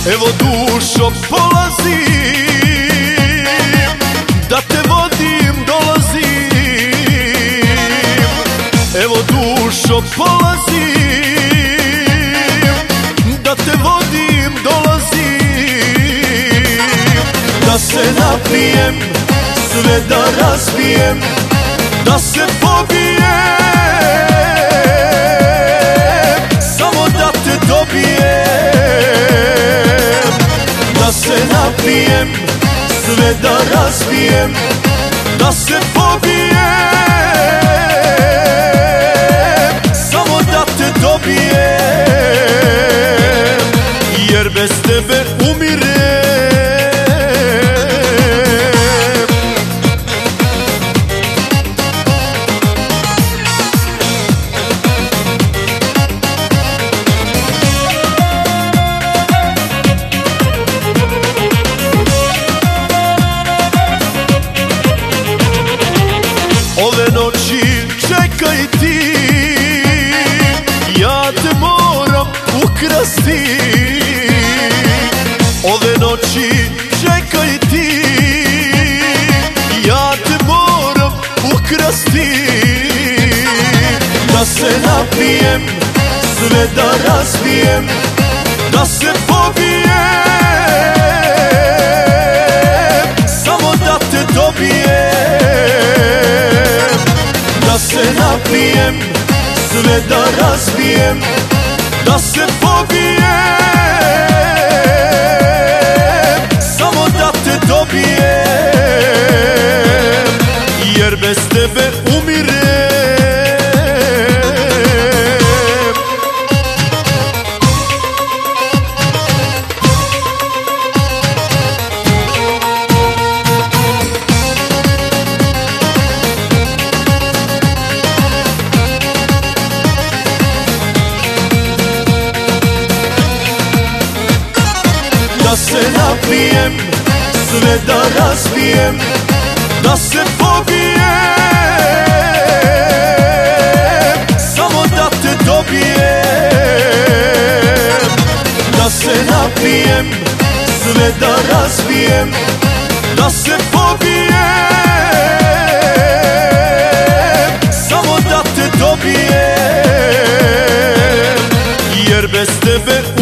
Evo dušo polazim, da te vodim dolazim. Evo dušo polazim, da te vodim dolazim. Da se napijem, sve da razbijem, da se pobijem, samo da te dobijem. Da se napijem, sve da razbijem, da se pobijem, samo da te dobijem. Jer bez tebe umirem. Ove noći čekaj ti, ja te moram ukrasti. Ove noći čekaj ti, ja te moram ukrasti. Da se napijem, sve da razbijem, da se pobijem, samo da te dobijem. Da se napijem, sve da razbijem, da se pobijem, samo da te dobijem. Jer bez tebe umirem. Da se napijem, sve da razbijem, da se pobijem, samo da te dobijem. Da se napijem, sve da razbijem, da se pobijem, samo da te dobijem. Jer bez tebe